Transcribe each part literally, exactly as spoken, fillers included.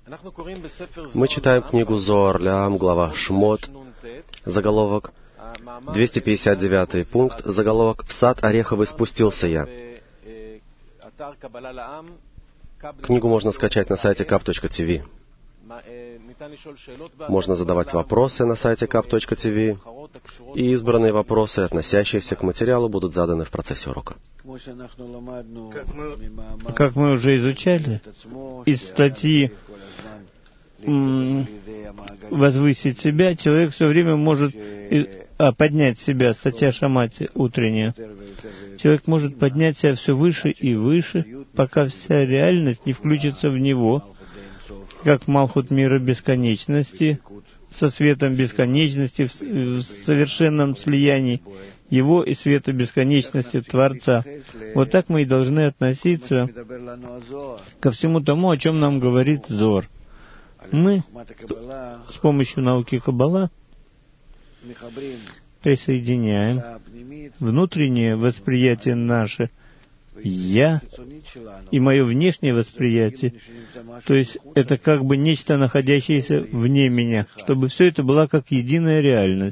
Мы читаем книгу Зоар Леам, глава Шмот, заголовок, двести пятьдесят девятый пункт, заголовок «В сад ореховый спустился я». Книгу можно скачать на сайте кап точка ти ви. Можно задавать вопросы на сайте кап точка ти ви, и избранные вопросы, относящиеся к материалу, будут заданы в процессе урока. Как мы, как мы уже изучали, из статьи «Возвысить себя» человек все время может а, поднять себя, статья Шамати утренняя. Человек может поднять себя все выше и выше, пока вся реальность не включится в него, как Малхут мира бесконечности, со светом бесконечности, в, в совершенном слиянии его и света бесконечности Творца. Вот так мы и должны относиться ко всему тому, о чем нам говорит Зор. Мы с помощью науки Каббала присоединяем внутреннее восприятие наше «я» и мое внешнее восприятие, то есть это как бы нечто, находящееся вне меня, чтобы все это была как единая реальность.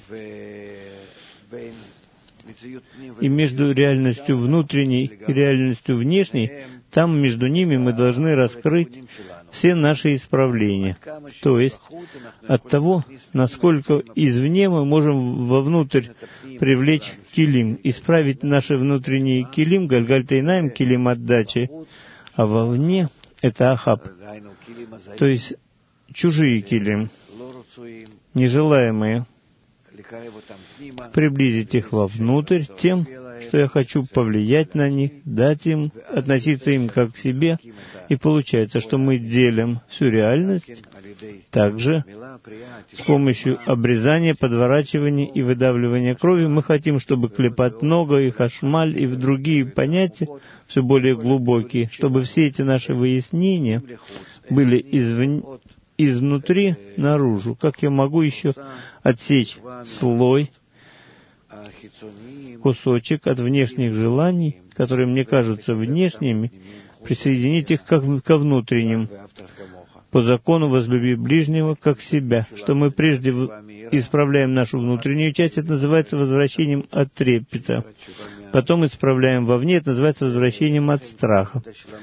И между реальностью внутренней и реальностью внешней, там между ними мы должны раскрыть все наши исправления. То есть от того, насколько извне мы можем вовнутрь привлечь килим, исправить наши внутренние килим, гальгальтайнаем, килим отдачи, а вовне это ахаб, то есть чужие килим, нежелаемые, приблизить их вовнутрь тем, что я хочу повлиять на них, дать им, относиться им как к себе. И получается, что мы делим всю реальность также с помощью обрезания, подворачивания и выдавливания крови. Мы хотим, чтобы клепат нога и хашмаль и другие понятия, все более глубокие, чтобы все эти наши выяснения были извне, изнутри наружу. Как я могу еще отсечь слой, кусочек от внешних желаний, которые мне кажутся внешними, присоединить их ко внутренним, по закону возлюби ближнего как себя, что мы прежде исправляем нашу внутреннюю часть, это называется возвращением от трепета. Потом исправляем вовне, это называется возвращением от страха.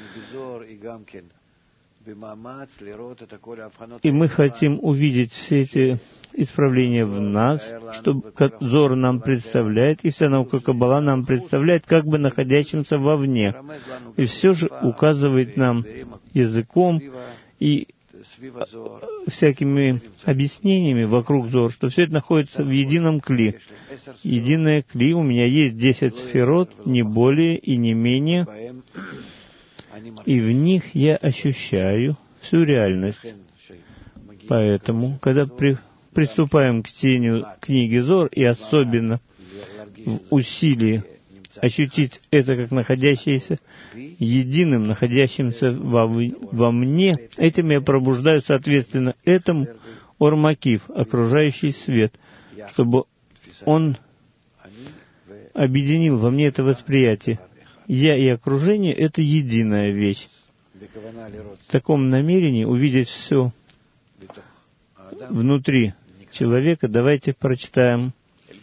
И мы хотим увидеть все эти исправления в нас, что Зор нам представляет, и вся наука Каббала нам представляет, как бы находящимся вовне. И все же указывает нам языком и всякими объяснениями вокруг Зор, что все это находится в едином кли. Единое кли, у меня есть десять сферот, не более и не менее, и в них я ощущаю всю реальность. Поэтому, когда при, приступаем к чтению книги Зор, и особенно в усилии ощутить это как находящееся единым, находящимся во, во мне, этим я пробуждаю, соответственно, этому ормакив, окружающий свет, чтобы он объединил во мне это восприятие. Я и окружение — это единая вещь. В таком намерении увидеть все внутри человека, давайте прочитаем.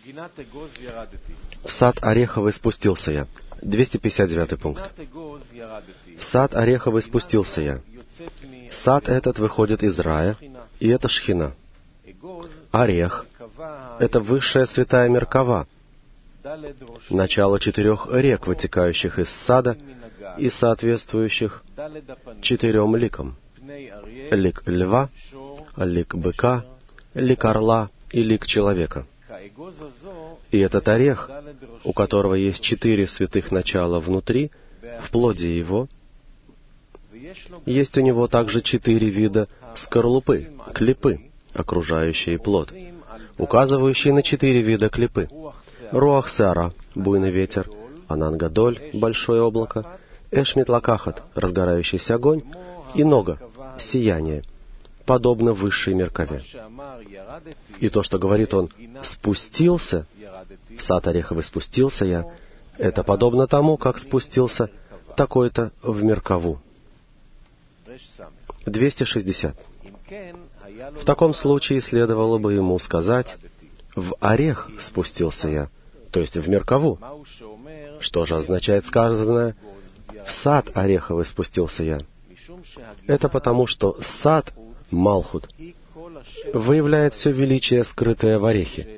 В сад ореховый спустился я. двести пятьдесят девятый пункт. В сад ореховый спустился я. Сад этот выходит из рая, и это шхина. Орех — это высшая святая Меркава, начало четырех рек, вытекающих из сада и соответствующих четырем ликам. Лик льва, лик быка, лик орла и лик человека. И этот орех, у которого есть четыре святых начала внутри, в плоде его, есть у него также четыре вида скорлупы, клипы, окружающие плод, указывающие на четыре вида клипы. Руах Сеара, буйный ветер, Анан Гадоль, большое облако, Эшмит Лакахат, разгорающийся огонь, и Нога, сияние, подобно высшей Меркаве. И то, что говорит он «спустился», в сад ореховый спустился я, это подобно тому, как спустился такой-то в Меркаву. двести шестьдесят. В таком случае следовало бы ему сказать: «В орех спустился я», то есть в меркаву. Что же означает сказанное «в сад ореховый спустился я»? Это потому, что сад, Малхут, выявляет все величие, скрытое в орехе,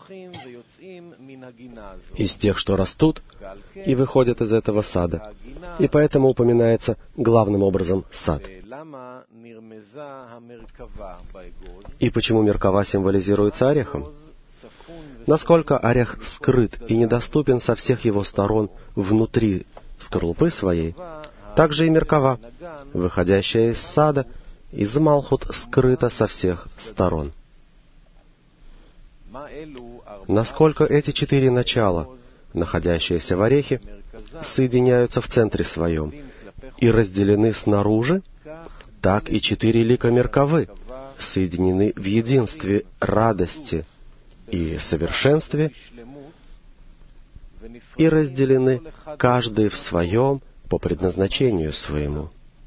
из тех, что растут и выходят из этого сада, и поэтому упоминается главным образом сад. И почему меркава символизируется орехом? Насколько орех скрыт и недоступен со всех его сторон внутри скорлупы своей, так же и меркава, выходящая из сада, из Малхут, скрыта со всех сторон. Насколько эти четыре начала, находящиеся в орехе, соединяются в центре своем и разделены снаружи, так и четыре лика меркавы соединены в единстве, радости и совершенстве и разделены каждый в своем по предназначению своему.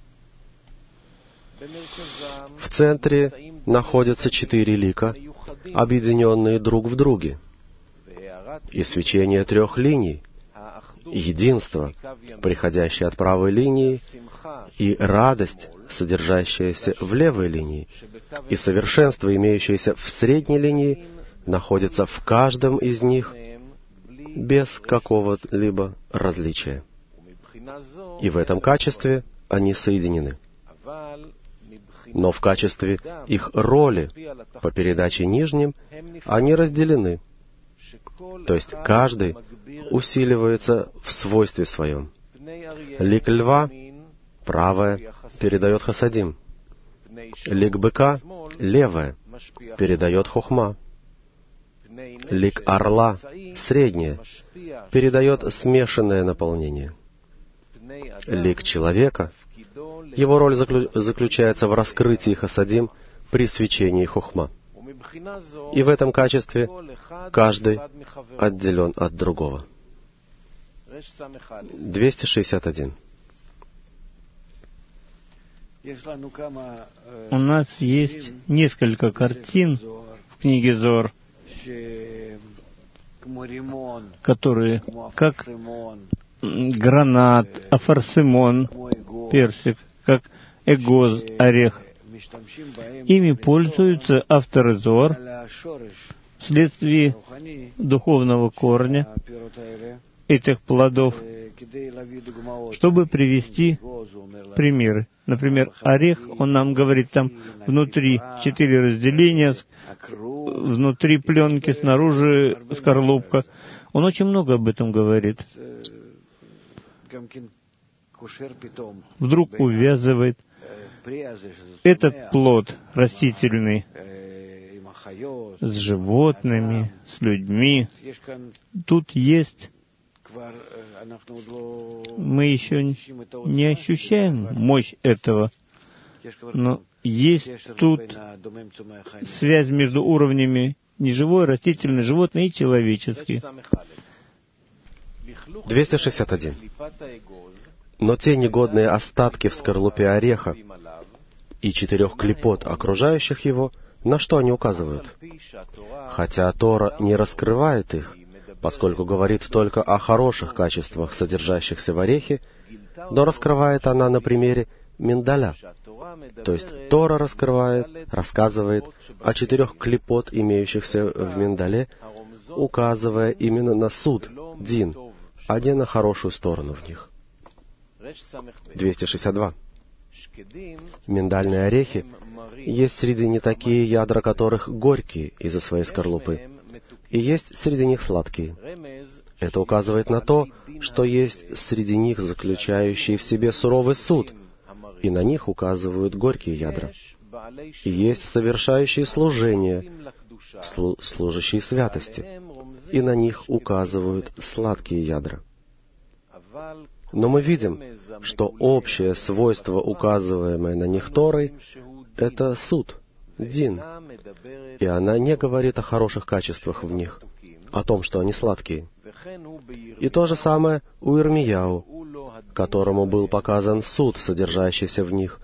В центре находятся четыре лика, объединенные друг в друге, и свечение трех линий, единство, приходящее от правой линии, и радость, содержащаяся в левой линии, и совершенство, имеющееся в средней линии, находится в каждом из них без какого-либо различия. И в этом качестве они соединены. Но в качестве их роли по передаче нижним они разделены. То есть каждый усиливается в свойстве своем. Лик льва, правое, передает хасадим. Лик быка, левое, передает хохма. Лик орла, среднее, передает смешанное наполнение. Лик человека, его роль заклю... заключается в раскрытии хасадим при свечении хохма. И в этом качестве каждый отделен от другого. двести шестьдесят один. У нас есть несколько картин в книге Зоар, которые как гранат, афарсимон, персик, как эгоз, орех. Ими пользуются авторы Зоар вследствие духовного корня этих плодов, чтобы привести примеры. Например, орех, он нам говорит, там внутри четыре разделения, внутри пленки, снаружи скорлупка. Он очень много об этом говорит. Вдруг увязывает этот плод растительный с животными, с людьми. Тут есть, мы еще не ощущаем мощь этого, но есть тут связь между уровнями неживой, растительной, животной и человеческой. двести шестьдесят один. Но те негодные остатки в скорлупе ореха и четырех клипот, окружающих его, на что они указывают? Хотя Тора не раскрывает их, поскольку говорит только о хороших качествах, содержащихся в орехе, но раскрывает она на примере миндаля. То есть Тора раскрывает, рассказывает о четырех клипот, имеющихся в миндале, указывая именно на суд, дин, а не на хорошую сторону в них. двести шестьдесят два. Миндальные орехи есть среди них такие ядра, которых горькие из-за своей скорлупы, и есть среди них сладкие. Это указывает на то, что есть среди них заключающие в себе суровый суд, и на них указывают горькие ядра. И есть совершающие служение, слу- служащие святости, и на них указывают сладкие ядра. Но мы видим, что общее свойство, указываемое на них Торой, это суд, дин, и она не говорит о хороших качествах в них, о том, что они сладкие. И то же самое у Ирмияу, которому был показан суд, содержащийся в них,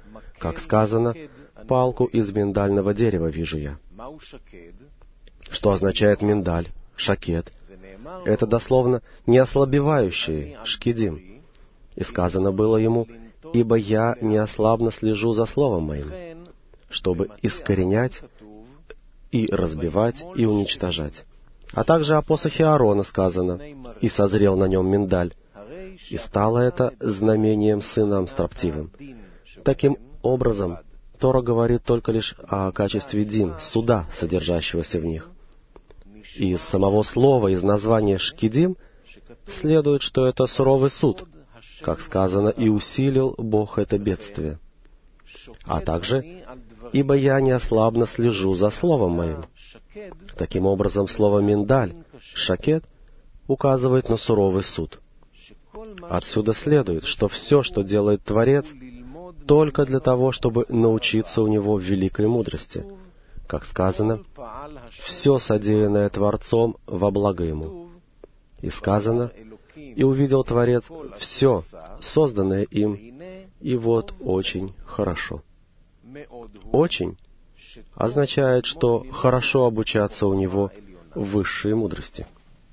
Как сказано, палку из миндального дерева вижу я. Что означает миндаль, шакет? Это дословно неослабевающий, шкидим. И сказано было ему, «Ибо я неослабно слежу за словом моим, чтобы искоренять и разбивать и уничтожать». А также о посохе Аарона сказано, «И созрел на нем миндаль». И стало это знамением сынам строптивым. Таким образом, Тора говорит только лишь о качестве дин, суда, содержащегося в них. И из самого слова, из названия «шкидим» следует, что это суровый суд, как сказано, «И усилил Бог это бедствие». А также «Ибо я неослабно слежу за словом моим». Таким образом, слово «миндаль», «шакет» указывает на суровый суд. Отсюда следует, что все, что делает Творец, только для того, чтобы научиться у Него великой мудрости. Как сказано, «Все содеянное Творцом во благо Ему». И сказано, «И увидел Творец все, созданное им, и вот очень хорошо». «Очень» означает, что хорошо обучаться у Него высшей мудрости.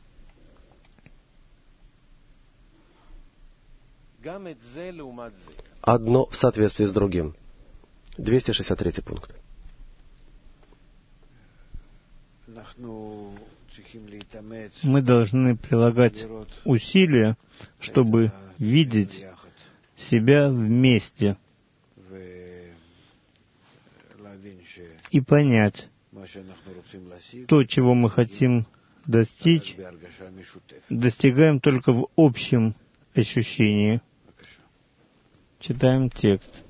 Одно в соответствии с другим. двести шестьдесят третий пункт. Мы должны прилагать усилия, чтобы видеть себя вместе и понять то, чего мы хотим достичь, достигаем только в общем ощущении. Читаем текст.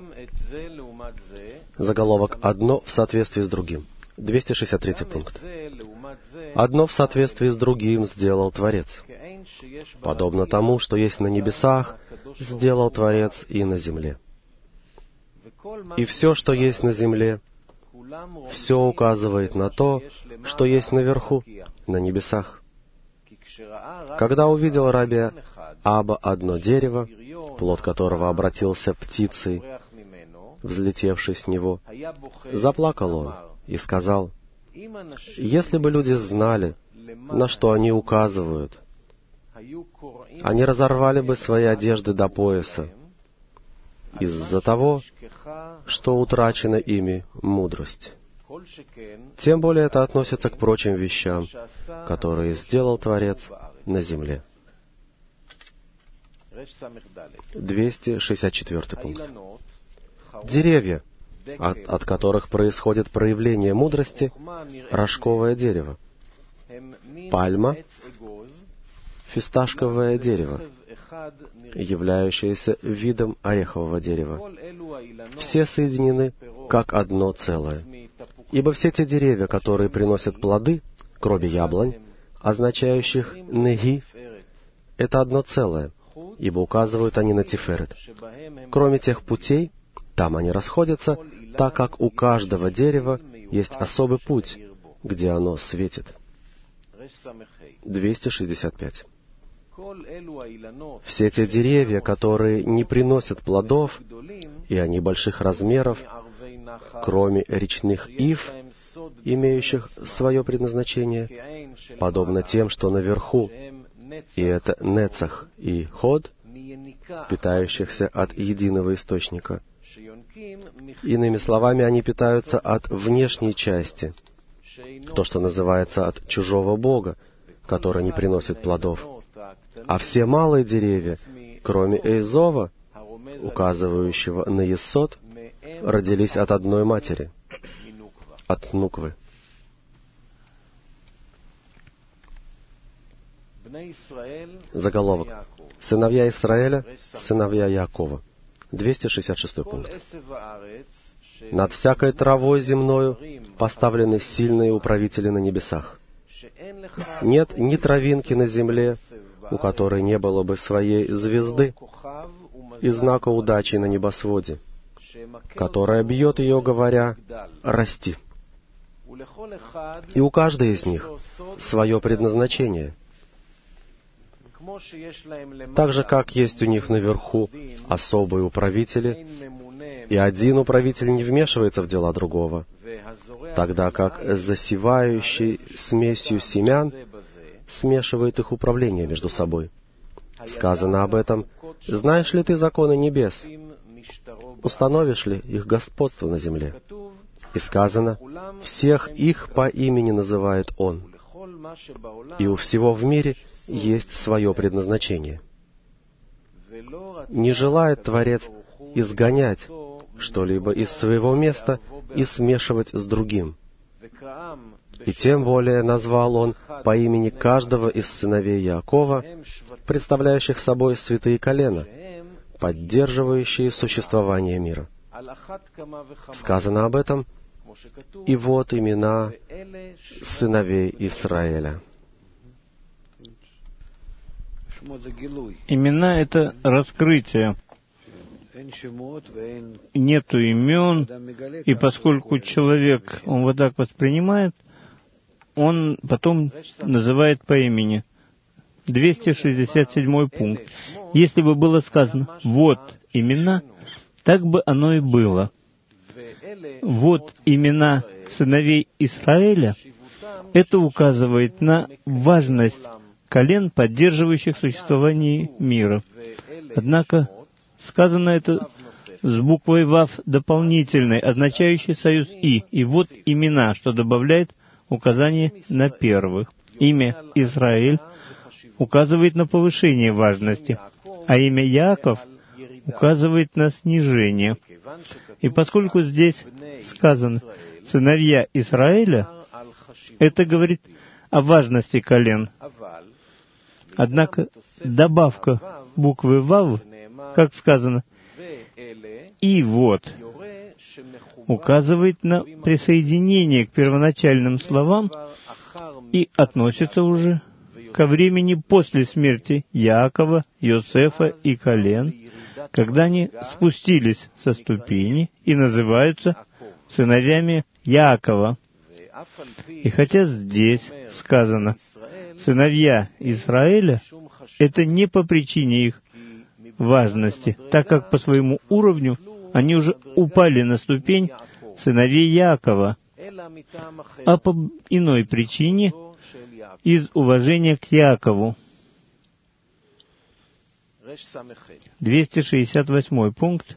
Заголовок «Одно в соответствии с другим». двести шестьдесят третий пункт. «Одно в соответствии с другим сделал Творец. Подобно тому, что есть на небесах, сделал Творец и на земле. И все, что есть на земле, все указывает на то, что есть наверху, на небесах. Когда увидел раби Аба одно дерево, плод которого обратился птицей, взлетевшей с него, заплакал он и сказал, «Если бы люди знали, на что они указывают, они разорвали бы свои одежды до пояса из-за того, что утрачена ими мудрость. Тем более это относится к прочим вещам, которые сделал Творец на земле». двести шестьдесят четвертый пункт. Деревья, от, от которых происходит проявление мудрости, рожковое дерево, пальма, фисташковое дерево, являющееся видом орехового дерева. Все соединены как одно целое. Ибо все те деревья, которые приносят плоды, кроме яблонь, означающих неги, это одно целое, ибо указывают они на Тиферет. Кроме тех путей, там они расходятся, так как у каждого дерева есть особый путь, где оно светит. двести шестьдесят пять. Все те деревья, которые не приносят плодов, и они больших размеров, кроме речных ив, имеющих свое предназначение, подобно тем, что наверху, и это Нецах и Ход, питающихся от единого источника. Иными словами, они питаются от внешней части, то, что называется от чужого Бога, который не приносит плодов. А все малые деревья, кроме Эйзова, указывающего на Есод, родились от одной матери, от Нуквы. Заголовок. Сыновья Израиля, сыновья Яакова. двести шестьдесят шестой пункт. Над всякой травой земною поставлены сильные управители на небесах. Нет ни травинки на земле, у которой не было бы своей звезды и знака удачи на небосводе, которая бьет ее, говоря, «Расти». И у каждой из них свое предназначение. Так же, как есть у них наверху особые управители, и один управитель не вмешивается в дела другого, тогда как засевающий смесью семян смешивает их управление между собой. Сказано об этом: «Знаешь ли ты законы небес? Установишь ли их господство на земле?» И сказано: «Всех их по имени называет Он, и у всего в мире есть свое предназначение». Не желает Творец изгонять что-либо из своего места и смешивать с другим. И тем более назвал Он по имени каждого из сыновей Яакова, представляющих собой святые колена, поддерживающие существование мира. Сказано об этом: «И вот имена сыновей Израиля». Имена — это раскрытие. Нету имен, и поскольку человек, он вот так воспринимает, он потом называет по имени. двести шестьдесят седьмой пункт. Если бы было сказано «вот имена», так бы оно и было. Вот имена сыновей Израиля — это указывает на важность колен, поддерживающих существование мира. Однако сказано это с буквой «вав» дополнительной, означающей союз «и». И вот имена, что добавляет указание на первых. Имя Израиль указывает на повышение важности, а имя Яаков указывает на снижение. И поскольку здесь сказано «сыновья Израиля», это говорит о важности колен. Однако добавка буквы «вав», как сказано, «и вот», указывает на присоединение к первоначальным словам и относится уже ко времени после смерти Яакова, Йосефа и колен, когда они спустились со ступени и называются сыновьями Яакова. И хотя здесь сказано «сыновья Израиля», это не по причине их важности, так как по своему уровню они уже упали на ступень сыновей Яакова, а по иной причине из уважения к Яакову. двести шестьдесят восьмой пункт.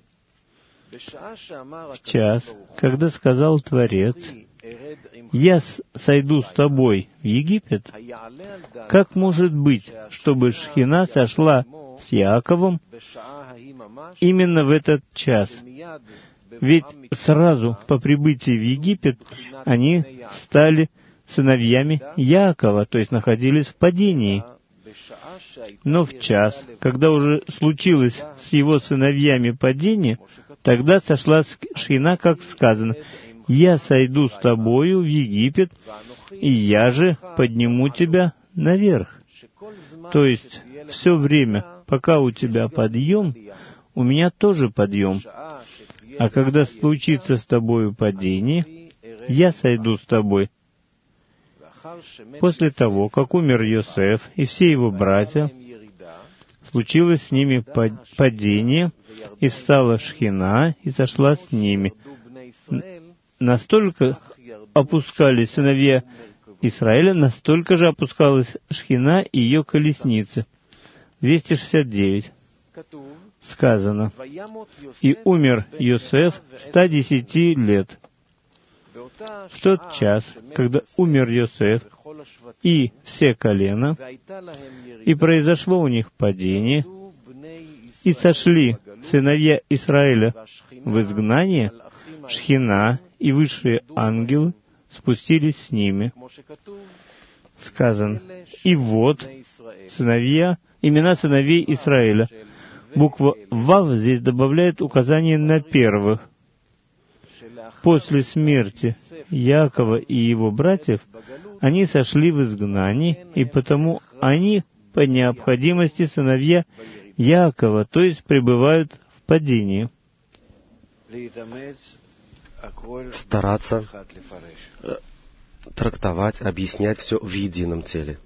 В час, когда сказал Творец: «Я сойду с тобой в Египет», как может быть, чтобы Шхина сошла с Яаковом именно в этот час? Ведь сразу по прибытии в Египет они стали сыновьями Яакова, то есть находились в падении. Но в час, когда уже случилось с его сыновьями падение, тогда сошла Шхина, как сказано: «Я сойду с тобою в Египет, и я же подниму тебя наверх». То есть все время, пока у тебя подъем, у меня тоже подъем. А когда случится с тобою падение, я сойду с тобой. После того, как умер Йосеф и все его братья, случилось с ними падение, и встала Шхина, и сошла с ними. Настолько опускались сыновья Израиля, настолько же опускалась Шхина и ее колесницы. двести шестьдесят девять. Сказано: «И умер Йосеф ста десяти лет». В тот час, когда умер Йосеф и все колена, и произошло у них падение, и сошли сыновья Израиля в изгнание, Шхина и высшие ангелы спустились с ними. Сказано: «И вот сыновья, имена сыновей Израиля». Буква «вав» здесь добавляет указание на первых. После смерти Яакова и его братьев они сошли в изгнание, и потому они по необходимости сыновья Яакова, то есть пребывают в падении. Стараться э, трактовать, объяснять все в едином теле.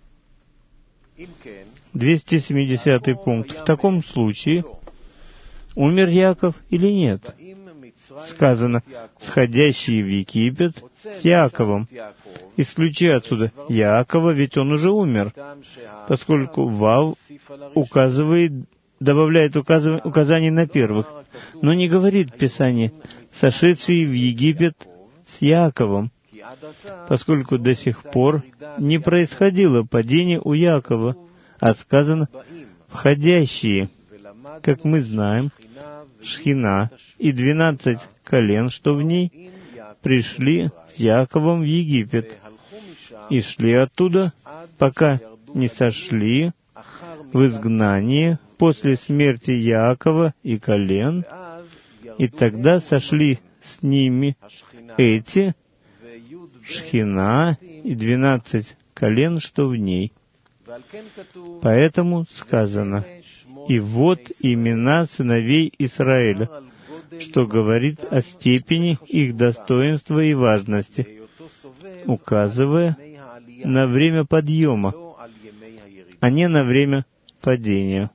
двести семидесятый пункт. В таком случае умер Яков или нет? Сказано, сходящие в Египет с Яковом. Исключи отсюда Якова, ведь он уже умер, поскольку Вав указывает, добавляет указыв... указание на первых, но не говорит Писание, сошедшие в Египет с Яковом, поскольку до сих пор не происходило падение у Якова, а сказано «входящие». Как мы знаем, Шхина и двенадцать колен, что в ней, пришли с Яковом в Египет и шли оттуда, пока не сошли в изгнание после смерти Яакова и колен, и тогда сошли с ними эти, Шхина и двенадцать колен, что в ней. Поэтому сказано, «И вот имена сыновей Израиля», что говорит о степени их достоинства и важности, указывая на время подъема, а не на время падения.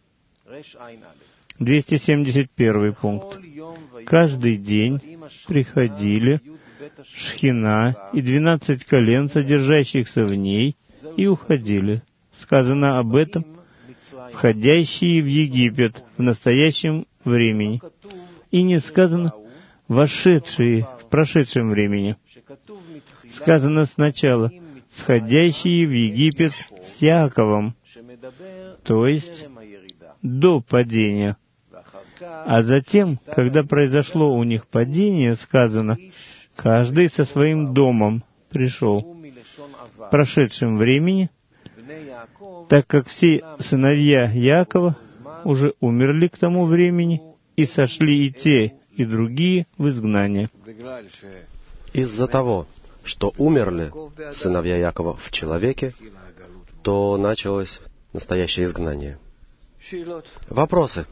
двести семьдесят первый пункт. Каждый день приходили Шхина и двенадцать колен, содержащихся в ней, и уходили. Сказано об этом, входящие в Египет в настоящем времени. И не сказано вошедшие в прошедшем времени. Сказано сначала сходящие в Египет с Яаковом, то есть до падения. А затем, когда произошло у них падение, сказано, каждый со своим домом пришел в прошедшем времени, так как все сыновья Яакова уже умерли к тому времени, и сошли и те, и другие в изгнание. Из-за того, что умерли сыновья Якова в человеке, то началось настоящее изгнание. Вопросы?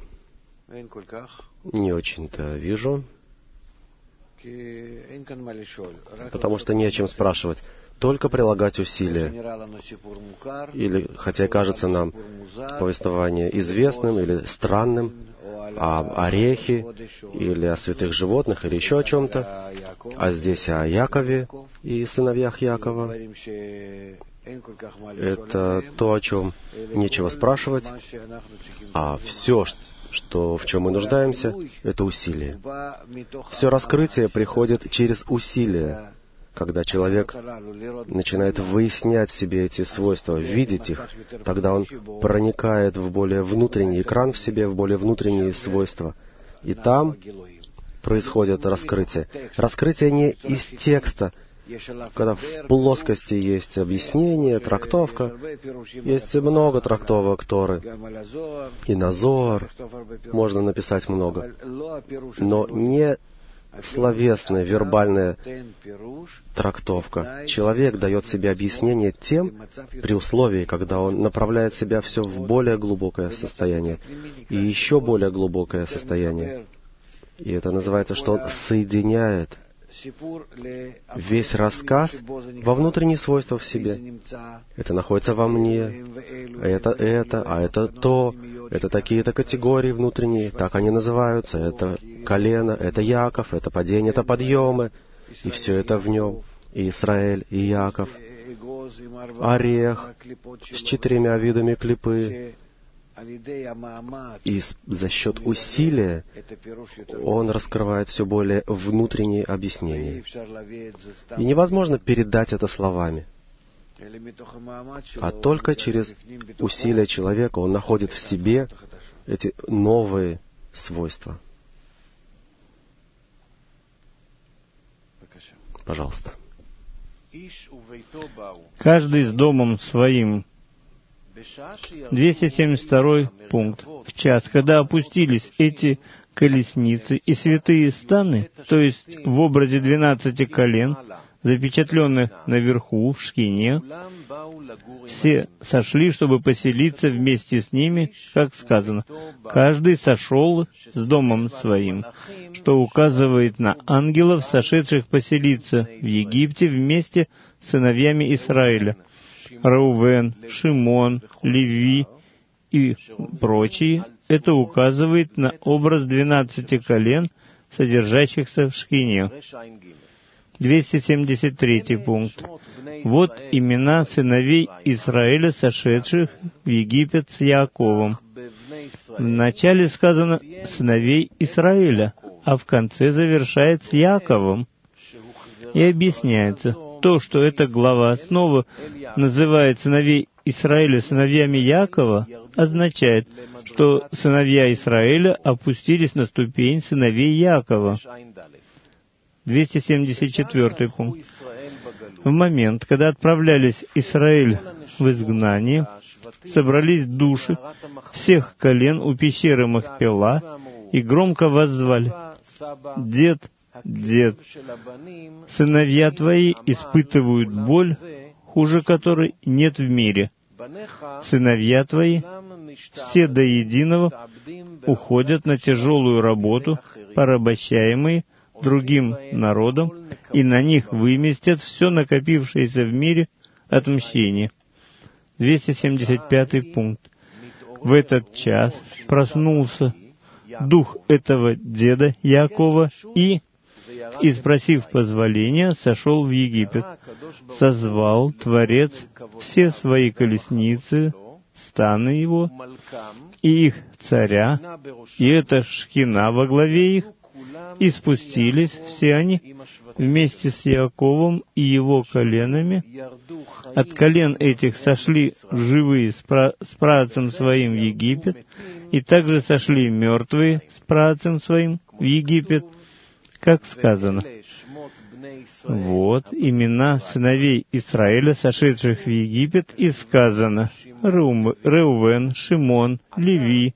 Не очень-то вижу, потому что не о чем спрашивать, только прилагать усилия. Или, хотя и кажется нам повествование известным или странным, об орехе, или о святых животных, или еще о чем-то, а здесь о Якове и сыновьях Якова. Это то, о чем нечего спрашивать, а все, что, в чем мы нуждаемся, это усилие. Все раскрытие приходит через усилие, когда человек начинает выяснять себе эти свойства, видеть их, тогда он проникает в более внутренний экран в себе, в более внутренние свойства. И там происходит раскрытие. Раскрытие не из текста, когда в плоскости есть объяснение, трактовка. Есть много трактовок Торы. И на Зоар можно написать много. Но не словесная, вербальная трактовка. Человек дает себе объяснение тем, при условии, когда он направляет себя все в более глубокое состояние, и еще более глубокое состояние. И это называется, что он соединяет весь рассказ во внутренние свойства в себе. Это находится во мне, это это, а это то, это такие-то категории внутренние, так они называются, это колено, это Яков, это падение, это подъемы, и все это в нем, и Израиль, и Яков, орех с четырьмя видами клипы. И за счет усилия он раскрывает все более внутренние объяснения. И невозможно передать это словами. А только через усилия человека он находит в себе эти новые свойства. Пожалуйста. Каждый с домом своим. двести семьдесят второй пункт. В час, когда опустились эти колесницы и святые станы, то есть в образе двенадцати колен, запечатленных наверху, в Шхине, все сошли, чтобы поселиться вместе с ними, как сказано, каждый сошел с домом своим, что указывает на ангелов, сошедших поселиться в Египте вместе с сыновьями Израиля. Реувен, Шимон, Леви и прочие это указывает на образ двенадцати колен, содержащихся в Шхине. двести семьдесят третий пункт. Вот имена сыновей Израиля, сошедших в Египет с Яаковом. Вначале сказано «сыновей Израиля», а в конце завершает с Яаковом. И объясняется, то, что эта глава снова называет сыновей Израиля сыновьями Яакова, означает, что сыновья Израиля опустились на ступень сыновей Яакова. двести семьдесят четвертый пункт. В момент, когда отправлялись Израиль в изгнание, собрались души всех колен у пещеры Махпела и громко воззвали: «Дед, дед, сыновья твои испытывают боль, хуже которой нет в мире. Сыновья твои, все до единого, уходят на тяжелую работу, порабощаемые другим народом, и на них выместят все накопившееся в мире отмщение». двести семьдесят пятый пункт. В этот час проснулся дух этого деда Яакова и, и, спросив позволения, сошел в Египет. Созвал Творец все свои колесницы, станы его, и их царя, и эта Шхина во главе их, и спустились все они вместе с Яаковом и его коленами. От колен этих сошли живые с, пра- с праотцем своим в Египет, и также сошли мертвые с праотцем своим в Египет, как сказано. Вот имена сыновей Израиля, сошедших в Египет, и сказано: Реум, Реувен, Шимон, Леви.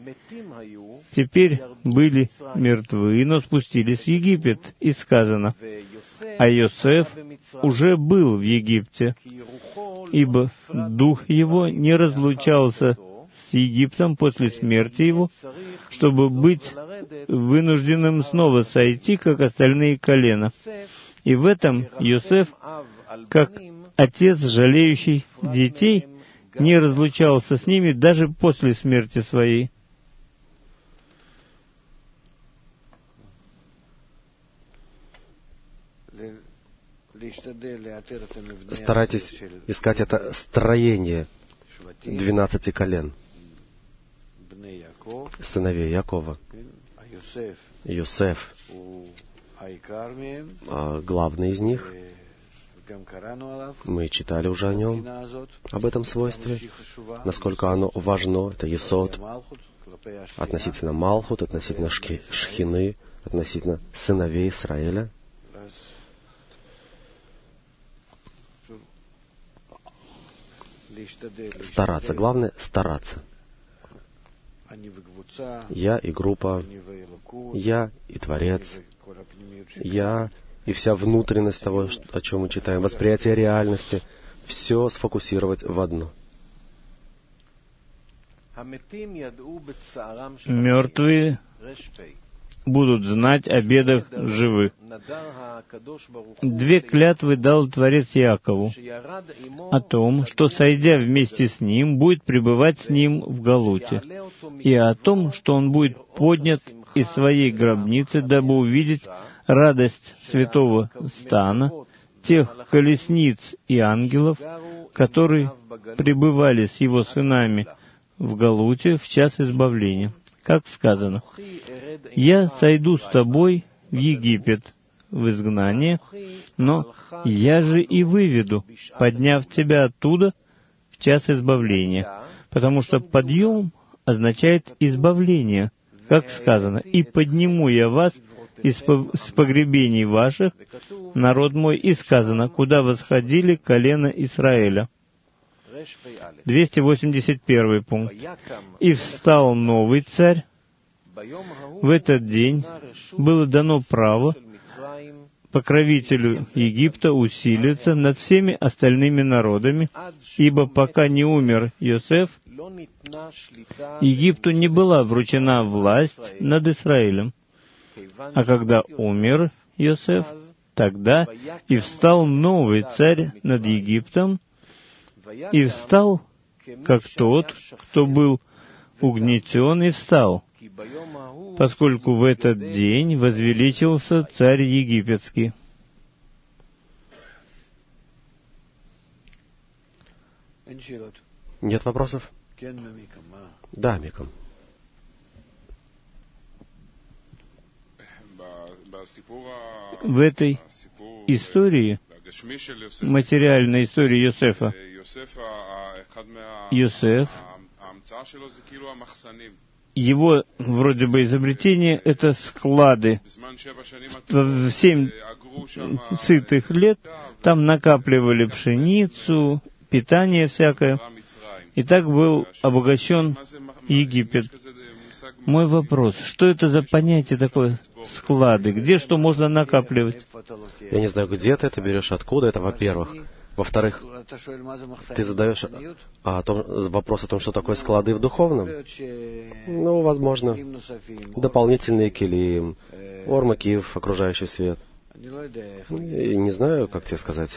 Теперь были мертвы, но спустились в Египет, и сказано: а Йосеф уже был в Египте, ибо дух его не разлучался с Египтом после смерти его, чтобы быть вынужденным снова сойти, как остальные колена. И в этом Йосеф, как отец, жалеющий детей, не разлучался с ними даже после смерти своей. Старайтесь искать это строение двенадцати колен, сыновей Якова. Йосеф, главный из них. Мы читали уже о нем, об этом свойстве, насколько оно важно. Это Есод относительно Малхут, относительно шки, Шхины, относительно сыновей Израиля. Стараться. Главное — стараться. Я и группа, я и Творец, я и вся внутренность того, о чем мы читаем, восприятие реальности, все сфокусировать в одно. Мертвые будут знать о бедах живых. Две клятвы дал Творец Яакову о том, что, сойдя вместе с ним, будет пребывать с ним в Галуте, и о том, что он будет поднят из своей гробницы, дабы увидеть радость святого стана, тех колесниц и ангелов, которые пребывали с его сынами в Галуте в час избавления. Как сказано: «Я сойду с тобой в Египет, в изгнание, но я же и выведу, подняв тебя оттуда в час избавления». Потому что подъем означает избавление, как сказано: «И подниму я вас из погребений ваших, народ мой», и сказано: «Куда восходили колена Израиля». двести восемьдесят первый пункт. «И встал новый царь». В этот день было дано право покровителю Египта усилиться над всеми остальными народами, ибо пока не умер Йосеф, Египту не была вручена власть над Израилем. А когда умер Йосеф, тогда и встал новый царь над Египтом, и встал, как тот, кто был угнетен и встал, поскольку в этот день возвеличился царь египетский. Нет вопросов? Да, Микам. В этой истории, материальной истории Йосефа, Йосеф, его вроде бы изобретение — это склады. В семь сытых лет там накапливали пшеницу, питание всякое, и так был обогащен Египет. Мой вопрос, что это за понятие такое склады? Где что можно накапливать? Я не знаю, где ты это берешь, откуда это, во-первых. Во-вторых, ты задаешь о том, вопрос о том, что такое склады в духовном? Ну, возможно, дополнительные килим, ормакив, окружающий свет. И не знаю, как тебе сказать.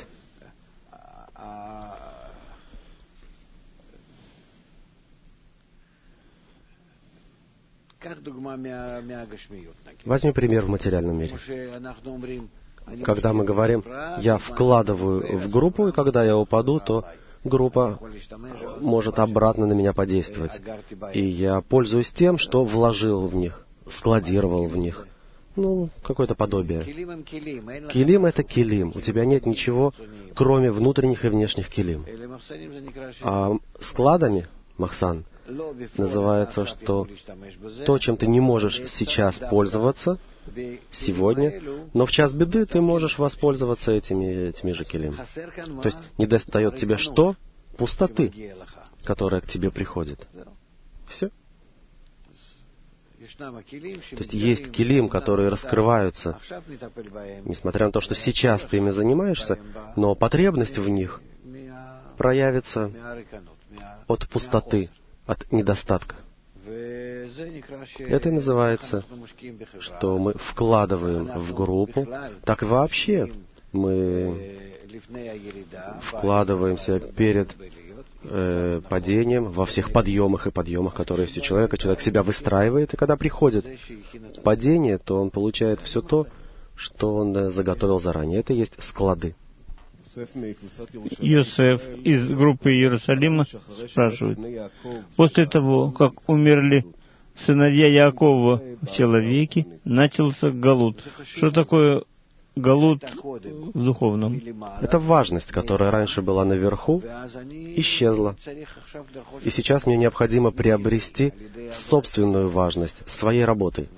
Возьми пример в материальном мире. Когда мы говорим, я вкладываю в группу, и когда я упаду, то группа может обратно на меня подействовать. И я пользуюсь тем, что вложил в них, складировал в них. Ну, какое-то подобие. Килим — это килим. У тебя нет ничего, кроме внутренних и внешних килим. А складами, махсан, называется, что то, чем ты не можешь сейчас пользоваться, сегодня, но в час беды ты можешь воспользоваться этими, этими же килим. То есть не достает тебе что? Пустоты, которая к тебе приходит. Все. То есть есть килим, которые раскрываются, несмотря на то, что сейчас ты ими занимаешься, но потребность в них проявится от пустоты, от недостатка. Это и называется, что мы вкладываем в группу. Так и вообще мы вкладываемся перед э, падением во всех подъемах и подъемах, которые есть у человека. Человек себя выстраивает, и когда приходит падение, то он получает все то, что он заготовил заранее. Это и есть склады. Йосеф из группы Иерусалима спрашивает: после того, как умерли сыновья Яакова в человеке, начался галут. Что такое галут в духовном? Это важность, которая раньше была наверху, исчезла. И сейчас мне необходимо приобрести собственную важность своей работой.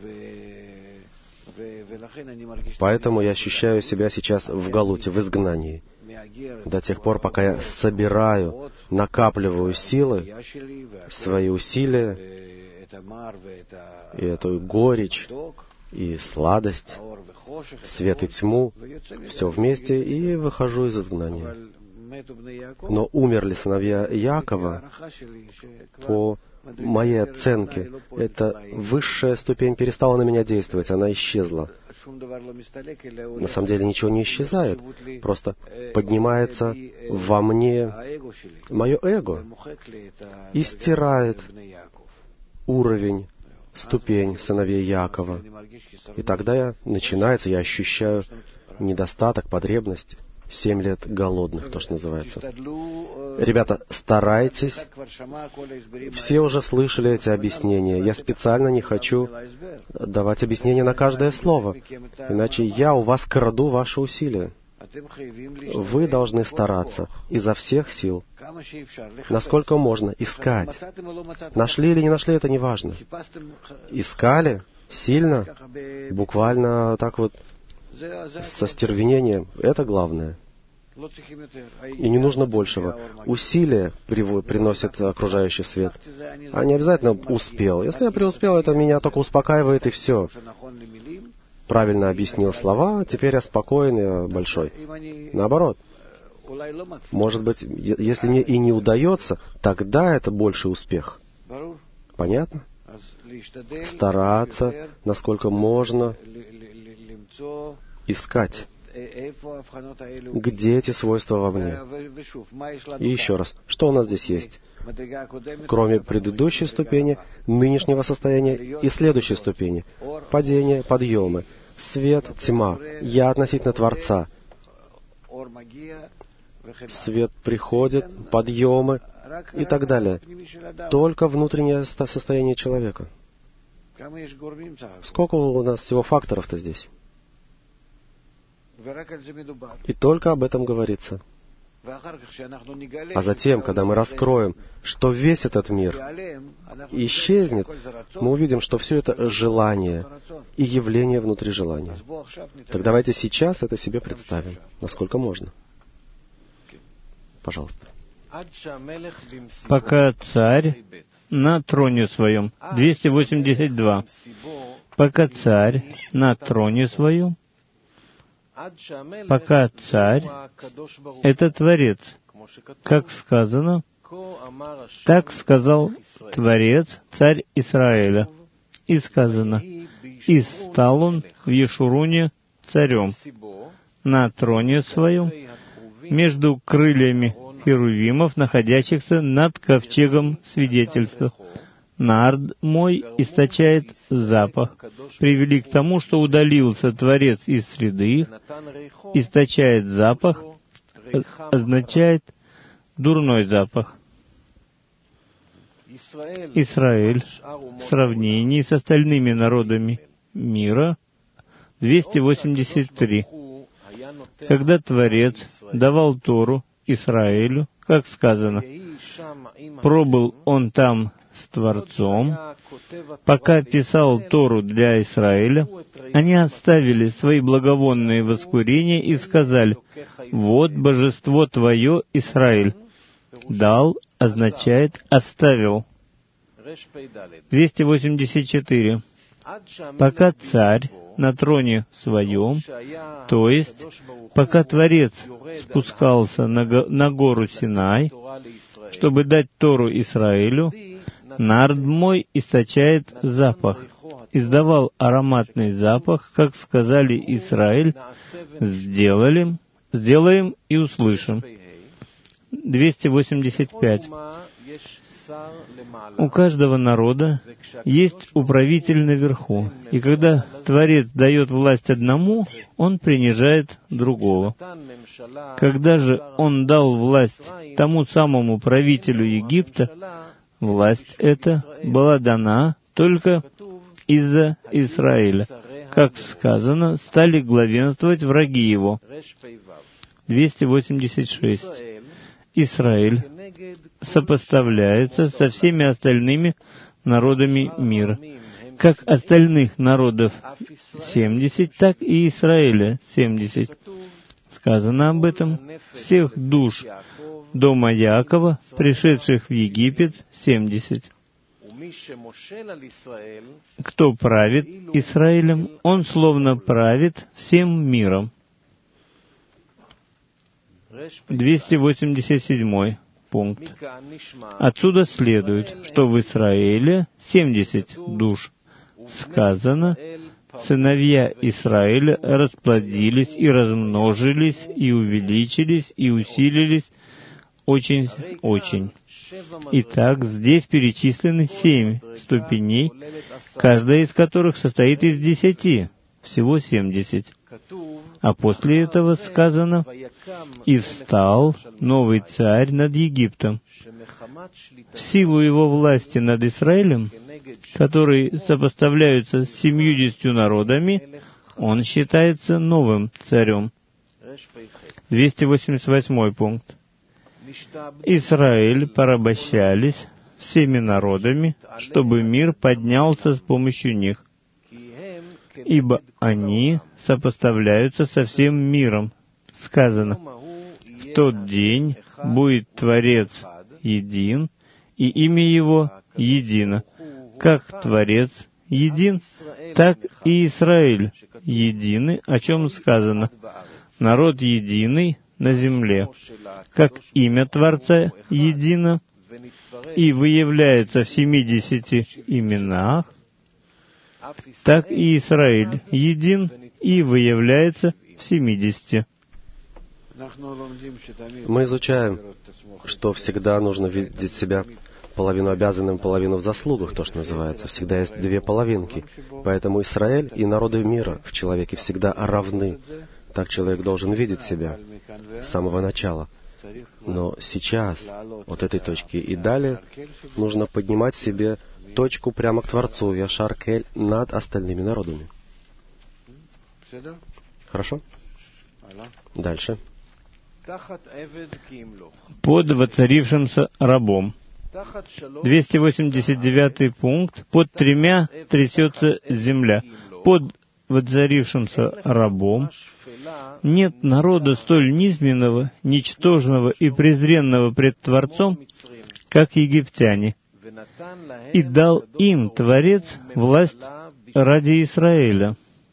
Поэтому я ощущаю себя сейчас в галуте, в изгнании. До тех пор, пока я собираю, накапливаю силы, свои усилия, и эту горечь, и сладость, свет и тьму, все вместе, и выхожу из изгнания. Но умерли сыновья Яакова, по моей оценке, эта высшая ступень перестала на меня действовать, она исчезла. На самом деле ничего не исчезает, просто поднимается во мне мое эго и стирает уровень, ступень сыновей Яакова. И тогда я, начинается, я ощущаю недостаток, потребность. Семь лет голодных, то, что называется. Ребята, старайтесь. Все уже слышали эти объяснения. Я специально не хочу давать объяснения на каждое слово. Иначе я у вас краду ваши усилия. Вы должны стараться изо всех сил, насколько можно, искать. Нашли или не нашли, это не важно. Искали сильно, буквально так вот, со стервенением. Это главное. И не нужно большего. Усилия приносят окружающий свет. А не обязательно успел. Если я преуспел, это меня только успокаивает, и все. Правильно объяснил слова, теперь я спокоен и большой. Наоборот. Может быть, если мне и не удается, тогда это больший успех. Понятно? Стараться, насколько можно, искать Где эти свойства во мне? И еще раз, что у нас здесь есть? Кроме предыдущей ступени, нынешнего состояния и следующей ступени. Падение, подъемы, свет, тьма, я относительно Творца. Свет приходит, подъемы и так далее. Только внутреннее состояние человека. Сколько у нас всего факторов-то здесь? И только об этом говорится. А затем, когда мы раскроем, что весь этот мир исчезнет, мы увидим, что все это желание и явление внутри желания. Так давайте сейчас это себе представим, насколько можно. Пожалуйста. Пока царь на троне своем, двести восемьдесят два. Пока царь на троне своем, пока царь — это Творец, как сказано, так сказал Творец, царь Израиля. И сказано, и стал он в Ешуруне царем на троне своем, между крыльями херувимов, находящихся над ковчегом свидетельства. Нард мой источает запах. Привели к тому, что удалился Творец из среды их. Источает запах означает дурной запах. Израиль в сравнении с остальными народами мира двести восемьдесят три. Когда Творец давал Тору Израилю, как сказано, пробыл он там с Творцом, пока писал Тору для Израиля, они оставили свои благовонные воскурения и сказали, «Вот божество твое, Израиль». «Дал» означает «оставил». двести восемьдесят четыре. Пока царь на троне своем, то есть, пока Творец спускался на, го- на гору Синай, чтобы дать Тору Израилю, нард мой источает запах, издавал ароматный запах, как сказали Израиль, сделали, сделаем и услышим. двести восемьдесят пять. У каждого народа есть управитель наверху, и когда Творец дает власть одному, он принижает другого. Когда же он дал власть тому самому правителю Египта, власть эта была дана только из-за Израиля. Как сказано, стали главенствовать враги его. двести восемьдесят шесть. Израиль сопоставляется со всеми остальными народами мира. Как остальных народов семьдесят, так и Израиля семьдесят. Сказано об этом, всех душ дома Яакова, пришедших в Египет, семьдесят. Кто правит Израилем, он словно правит всем миром. двести восемьдесят седьмой пункт. Отсюда следует, что в Израиле семьдесят душ. Сказано, сыновья Израиля расплодились и размножились, и увеличились, и усилились очень-очень. Итак, здесь перечислены семь ступеней, каждая из которых состоит из десяти, всего семьдесят. А после этого сказано, «И встал новый царь над Египтом». В силу его власти над Израилем, который сопоставляется с семьюдесятью народами, он считается новым царем. двести восемьдесят восьмой пункт. Израиль порабощались всеми народами, чтобы мир поднялся с помощью них, ибо они сопоставляются со всем миром. Сказано, в тот день будет Творец един, и имя Его едино. Как Творец един, так и Израиль едины, о чем сказано, народ единый на земле. Как имя Творца едино и выявляется в семидесяти именах, так и Израиль един и выявляется в семидесяти. Мы изучаем, что всегда нужно видеть себя половину обязанным, половину в заслугах, то, что называется. Всегда есть две половинки. Поэтому Израиль и народы мира в человеке всегда равны. Так человек должен видеть себя с самого начала. Но сейчас, от этой точки и далее, нужно поднимать себе точку прямо к Творцу, Яшар Кель, над остальными народами. Хорошо? Дальше. Под воцарившимся рабом. двести восемьдесят девятый пункт. Под тремя трясется земля. Под воцарившимся рабом нет народа столь низменного, ничтожного и презренного пред Творцом, как египтяне. И дал им Творец власть ради Израиля.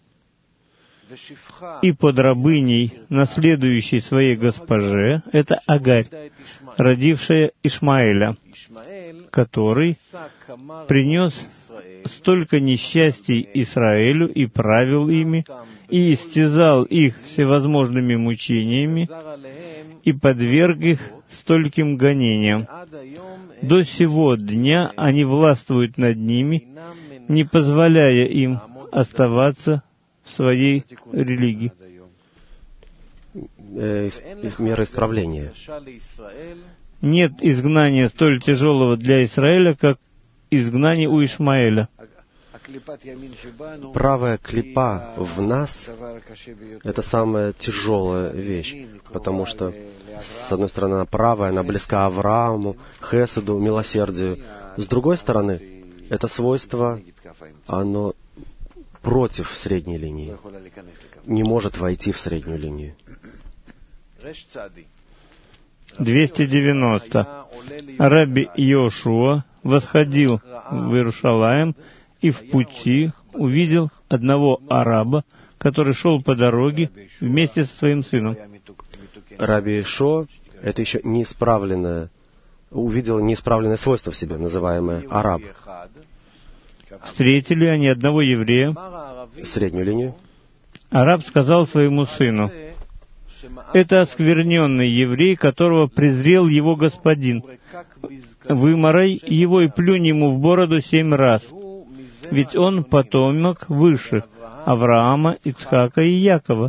И под рабыней, наследующей своей госпоже, это Агарь, родившая Ишмаэля, который принес столько несчастий Израилю и правил ими, и истязал их всевозможными мучениями, и подверг их стольким гонениям. До сего дня они властвуют над ними, не позволяя им оставаться в своей религии. Э, мера исправления. Нет изгнания столь тяжелого для Израиля, как изгнание у Ишмаэля. Правая клипа в нас — это самая тяжелая вещь, потому что, с одной стороны, она правая, она близка Аврааму, Хеседу, милосердию. С другой стороны, это свойство, оно против средней линии, не может войти в среднюю линию. двести девяносто. Раби Йошуа восходил в Иерушалаим и в пути увидел одного араба, который шел по дороге вместе со своим сыном. Раби Йошуа — это еще неисправленное, увидел неисправленное свойство в себе, называемое араб. Встретили они одного еврея, Среднюю линию. Араб сказал своему сыну: «Это оскверненный еврей, которого презрел его господин. Вымарай его и плюнь ему в бороду семь раз, ведь он потомок высших Авраама, Ицхака и Якова».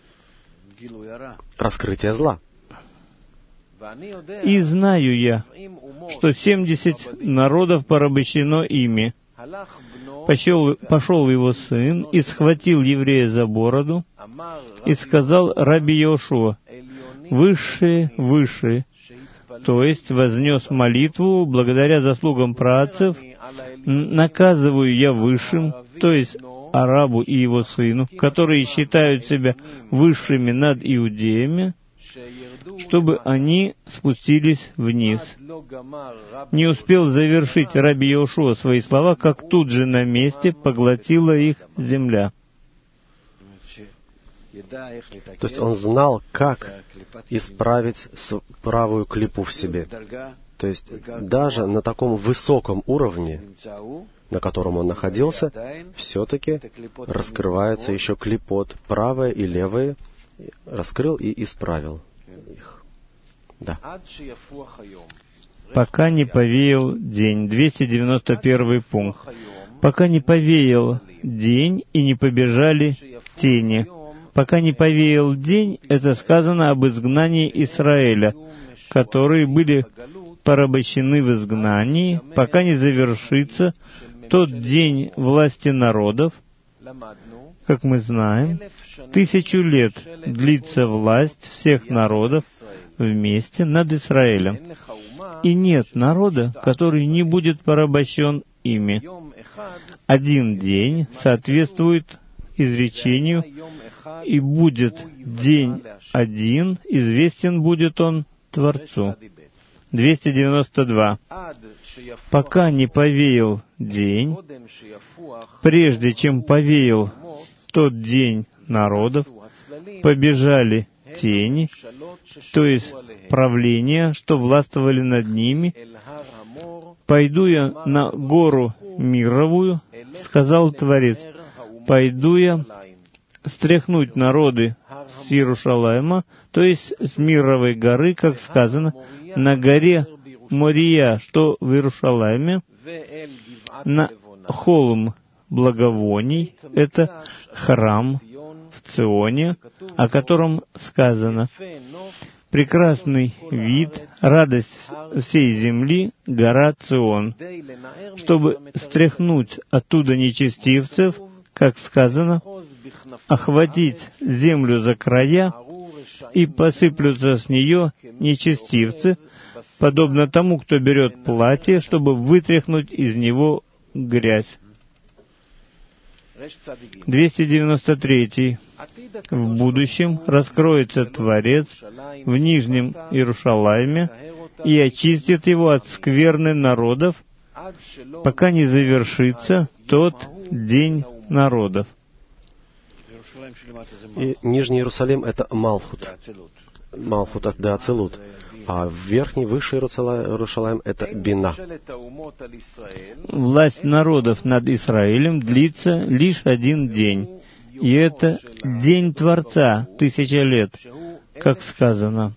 Раскрытие зла. «И знаю я, что семьдесят народов порабощено ими. Пошел, пошел его сын и схватил еврея за бороду и сказал Раби Йошуа: «Высшие, высшие», то есть вознес молитву благодаря заслугам праотцев, «наказываю я высшим», то есть арабу и его сыну, которые считают себя высшими над иудеями, чтобы они спустились вниз». Не успел завершить Раби Йошуа свои слова, как тут же на месте поглотила их земля. То есть он знал, как исправить правую клипу в себе. То есть даже на таком высоком уровне, на котором он находился, все-таки раскрывается еще клипот, правая и левая, раскрыл и исправил их. Да. Пока не повеял день. двести девяносто первый пункт. Пока не повеял день и не побежали тени. Пока не повеял день, это сказано об изгнании Израиля, которые были порабощены в изгнании, пока не завершится тот день власти народов. Как мы знаем, тысячу лет длится власть всех народов вместе над Израилем. И нет народа, который не будет порабощен ими. Один день соответствует изречению, и будет день один, известен будет он Творцу. двести девяносто два. Пока не повеял день, прежде чем повеял тот день народов, побежали тени, то есть правления, что властвовали над ними. «Пойду я на гору мировую, — сказал Творец, — пойду я стряхнуть народы с Иерушалайма, то есть с Мировой горы, как сказано, на горе Мория, что в Иерушалайме, на холм благовоний, это храм в Ционе, о котором сказано: прекрасный вид, радость всей земли, гора Цион, чтобы стряхнуть оттуда нечестивцев, как сказано, охватить землю за края, и посыплются с нее нечестивцы, подобно тому, кто берет платье, чтобы вытряхнуть из него грязь. двести девяносто три. В будущем раскроется Творец в Нижнем Иерушалайме и очистит его от скверны народов, пока не завершится тот день народов. И Нижний Иерусалим — это Малхут. Малхут — это Ацилут. А Верхний, Высший Иерусалим — это Бина. Власть народов над Израилем длится лишь один день, и это день Творца, тысяча лет, как сказано.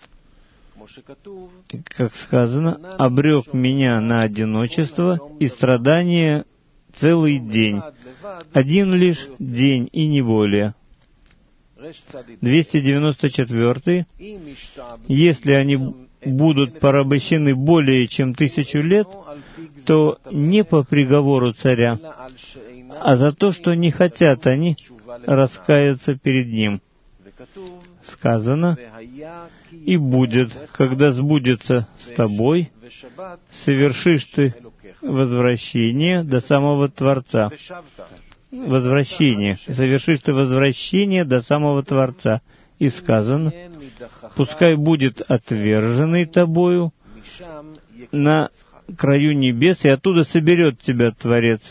Как сказано, обрек меня на одиночество и страдание целый день. Один лишь день и не более. двести девяносто четыре. Если они будут порабощены более чем тысячу лет, то не по приговору царя, а за то, что не хотят они раскаяться перед ним. Сказано: «И будет, когда сбудется с тобой, совершишь ты возвращение до самого Творца». Возвращение. Совершишь ты возвращение до самого Творца. И сказано: «Пускай будет отверженный тобою на краю небес, и оттуда соберет тебя Творец».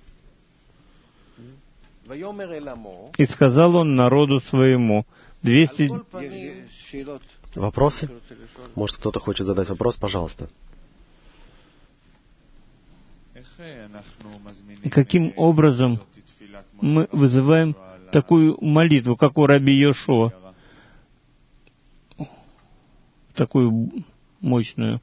И сказал он народу своему. двести... Вопросы? Может, кто-то хочет задать вопрос? Пожалуйста. Каким образом мы вызываем такую молитву, как у раби Йошуа, такую мощную?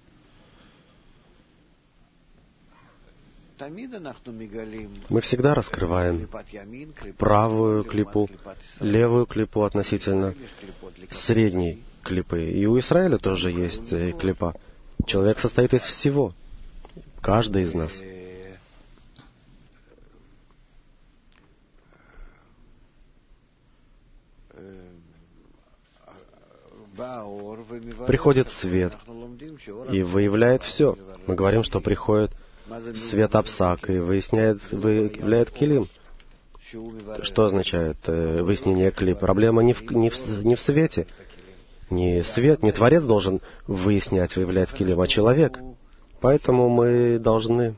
Мы всегда раскрываем правую клипу, левую клипу относительно средней клипы. И у Израиля тоже есть клипа. Человек состоит из всего. Каждый из нас. Приходит свет и выявляет все. Мы говорим, что приходит свет Апсак и выясняет, выявляет килим. Что означает э, выяснение клип? Проблема не в, не, в, не в свете. Не свет, не Творец должен выяснять, выявлять килим, а человек. Поэтому мы должны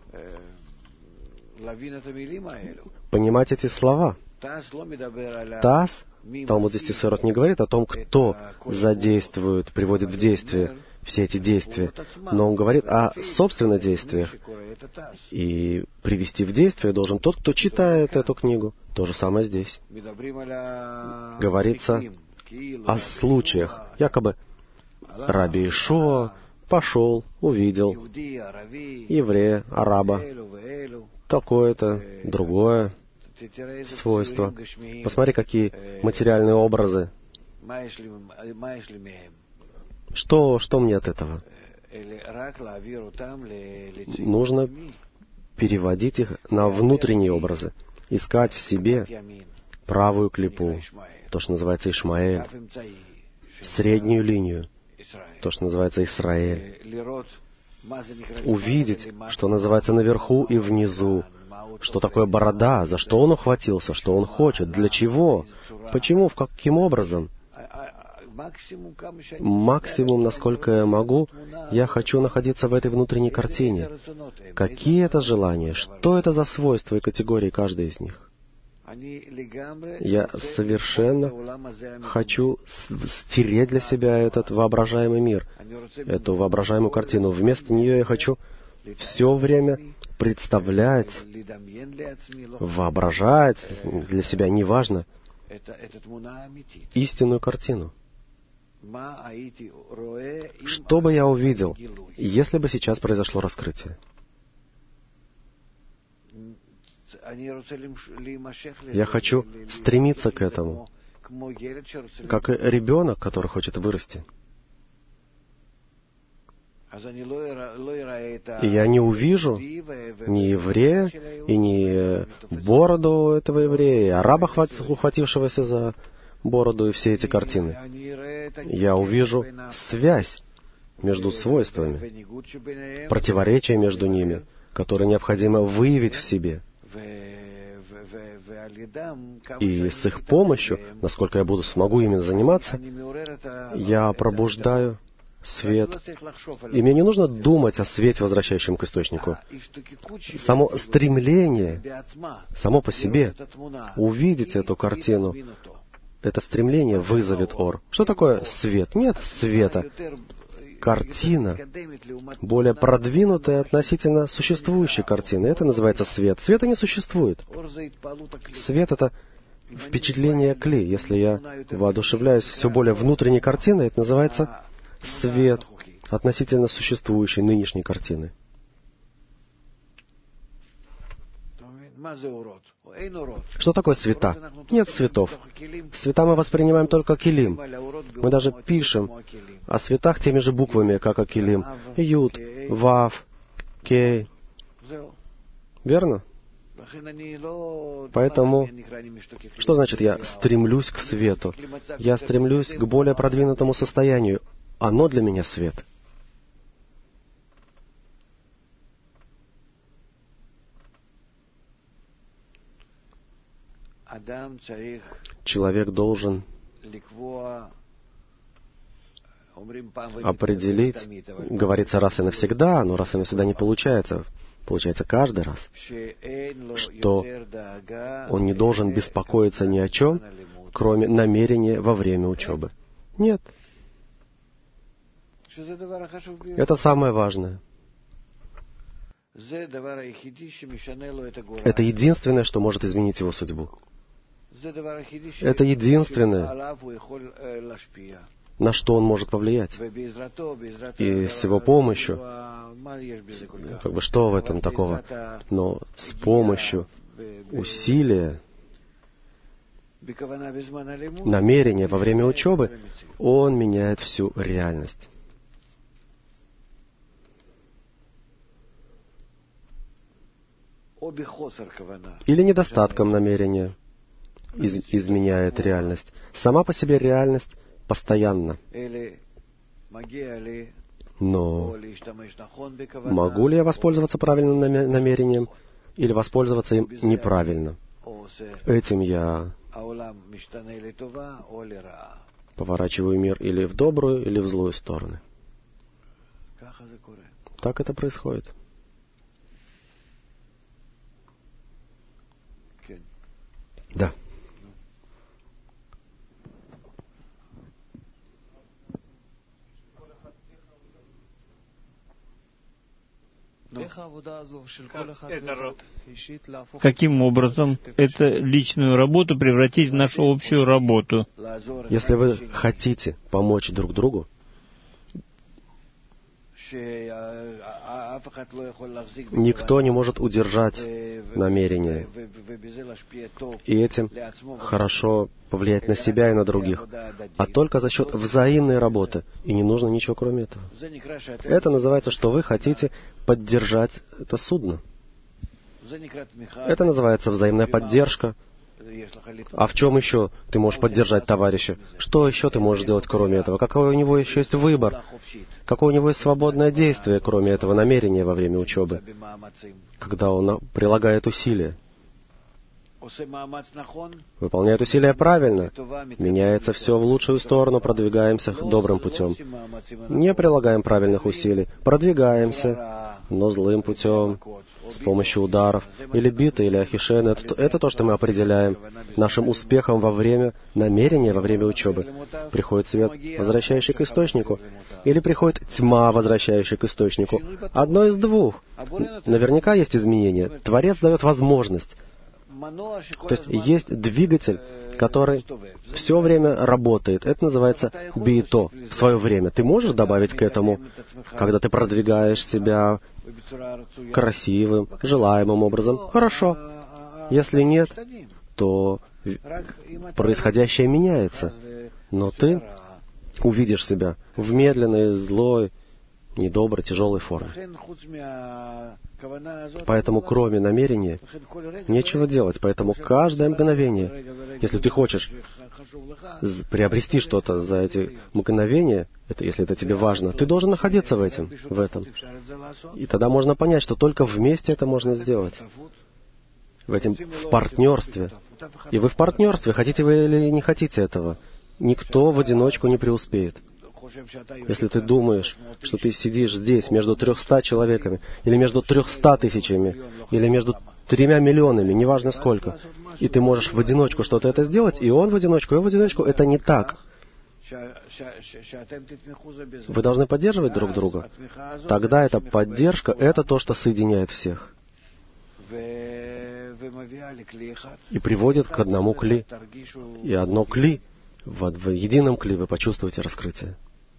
понимать эти слова. Тас, Талмуд десять сорок, не говорит о том, кто задействует, приводит в действие все эти действия, но он говорит о собственных действиях. И привести в действие должен тот, кто читает эту книгу. То же самое здесь. Говорится о случаях. Якобы раби Ишуа пошел, увидел еврея, араба, такое-то, другое свойство. Посмотри, какие материальные образы. Что, что мне от этого? Нужно переводить их на внутренние образы, искать в себе правую клипу, то, что называется Ишмаэль, среднюю линию, то, что называется Исраэль, увидеть, что называется наверху и внизу, что такое борода, за что он ухватился, что он хочет, для чего, почему, в каким образом. Максимум, насколько я могу, я хочу находиться в этой внутренней картине. Какие это желания, что это за свойства и категории каждой из них. Я совершенно хочу стереть для себя этот воображаемый мир, эту воображаемую картину. Вместо нее я хочу все время представлять, воображать для себя, неважно, истинную картину. Что бы я увидел, если бы сейчас произошло раскрытие? Я хочу стремиться к этому, как и ребенок, который хочет вырасти. И я не увижу ни еврея, и ни бороду этого еврея, и араба, ухватившегося за бороду, и все эти картины. Я увижу связь между свойствами, противоречие между ними, которое необходимо выявить в себе. И с их помощью, насколько я буду смогу ими заниматься, я пробуждаю свет. И мне не нужно думать о свете, возвращающем к источнику. Само стремление, само по себе, увидеть эту картину, это стремление вызовет ор. Что такое свет? Нет света. Картина, более продвинутая относительно существующей картины. Это называется свет. Света не существует. Свет — это впечатление клей. Если я воодушевляюсь все более внутренней картиной, это называется свет относительно существующей нынешней картины. Что такое света? Нет цветов. Света мы воспринимаем только килим. Мы даже пишем о светах теми же буквами, как о килим. Юд, Вав, Кей. Верно? Поэтому, что значит я стремлюсь к свету? Я стремлюсь к более продвинутому состоянию. Оно для меня свет. Человек должен определить, говорится раз и навсегда, но раз и навсегда не получается, получается каждый раз, что он не должен беспокоиться ни о чем, кроме намерения во время учебы. Нет. Это самое важное. Это единственное, что может изменить его судьбу. Это единственное, на что он может повлиять. И с его помощью, как бы что в этом такого, но с помощью усилия, намерения во время учебы, он меняет всю реальность. Или недостатком намерения из, изменяет реальность. Сама по себе реальность постоянна. Но могу ли я воспользоваться правильным намерением или воспользоваться им неправильно? Этим я поворачиваю мир или в добрую, или в злую сторону. Так это происходит. Да. Каким образом эту личную работу превратить в нашу общую работу? Если вы хотите помочь друг другу, никто не может удержать намерение и этим хорошо повлиять на себя и на других, а только за счет взаимной работы, и не нужно ничего кроме этого. Это называется, что вы хотите поддержать это судно. Это называется взаимная поддержка. А в чем еще ты можешь поддержать товарища? Что еще ты можешь сделать, кроме этого? Какой у него еще есть выбор? Какое у него есть свободное действие, кроме этого намерения во время учебы, когда он прилагает усилия? Выполняет усилия правильно, меняется все в лучшую сторону, продвигаемся добрым путем. Не прилагаем правильных усилий, продвигаемся, но злым путем, с помощью ударов, или биты, или ахишен. Это, это то, что мы определяем нашим успехом во время намерения, во время учебы. Приходит свет, возвращающий к источнику, или приходит тьма, возвращающая к источнику. Одно из двух. Наверняка есть изменения. Творец дает возможность. То есть есть двигатель, который все время работает. Это называется биито, в свое время. Ты можешь добавить к этому, когда ты продвигаешь себя красивым, желаемым образом? Хорошо. Если нет, то происходящее меняется. Но ты увидишь себя в медленной, злой, недоброй, тяжелой форме. Поэтому, кроме намерения, нечего делать. Поэтому каждое мгновение, если ты хочешь приобрести что-то за эти мгновения, это, если это тебе важно, ты должен находиться в этом, в этом. И тогда можно понять, что только вместе это можно сделать. В этом, в партнерстве. И вы в партнерстве, хотите вы или не хотите этого. Никто в одиночку не преуспеет. Если ты думаешь, что ты сидишь здесь между трехста человеками, или между трехста тысячами, или между тремя миллионами, неважно сколько, и ты можешь в одиночку что-то это сделать, и он в одиночку, и он в одиночку, это не так. Вы должны поддерживать друг друга. Тогда эта поддержка, это то, что соединяет всех. И приводит к одному кли. И одно кли, в, в едином кли вы почувствуете раскрытие.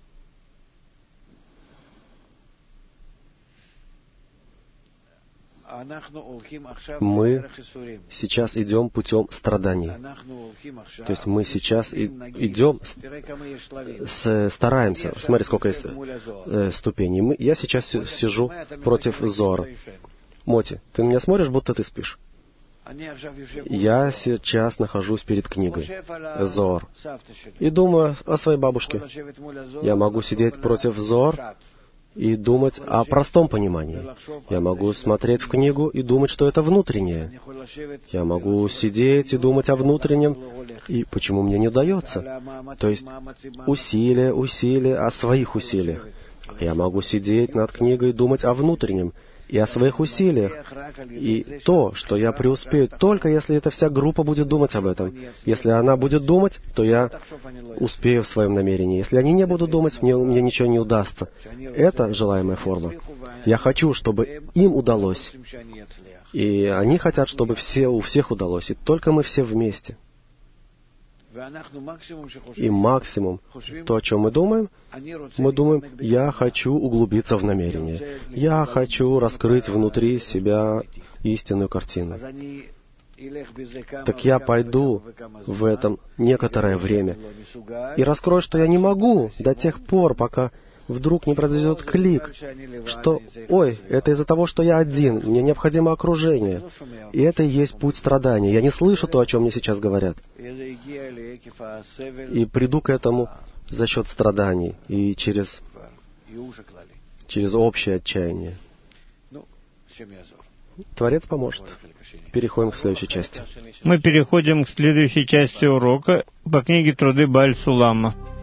Мы сейчас идем путем страданий. То есть мы сейчас и, идем, с, стараемся. Смотри, сколько есть э, ступеней. Мы, я сейчас сижу против Зора. Моти, ты на меня смотришь, будто ты спишь. Я сейчас нахожусь перед книгой Зор и думаю о своей бабушке. Я могу сидеть против Зор и думать о простом понимании. Я могу смотреть в книгу и думать, что это внутреннее. Я могу сидеть и думать о внутреннем, и почему мне не удается. То есть усилия, усилия о своих усилиях. Я могу сидеть над книгой и думать о внутреннем и о своих усилиях. И то, что я преуспею, только если эта вся группа будет думать об этом. Если она будет думать, то я успею в своем намерении. Если они не будут думать, мне, мне ничего не удастся. Это желаемая форма. Я хочу, чтобы им удалось. И они хотят, чтобы все, у всех удалось. И только мы все вместе. И максимум, то, о чем мы думаем, мы думаем, я хочу углубиться в намерение. Я хочу раскрыть внутри себя истинную картину. Так я пойду в этом некоторое время и раскрою, что я не могу до тех пор, пока вдруг не произойдет клик, что, ой, это из-за того, что я один, мне необходимо окружение. И это и есть путь страдания. Я не слышу то, о чем мне сейчас говорят. И приду к этому за счет страданий и через, через общее отчаяние. Творец поможет. Переходим к следующей части. Мы переходим к следующей части урока по книге «Труды Бааль Сулама».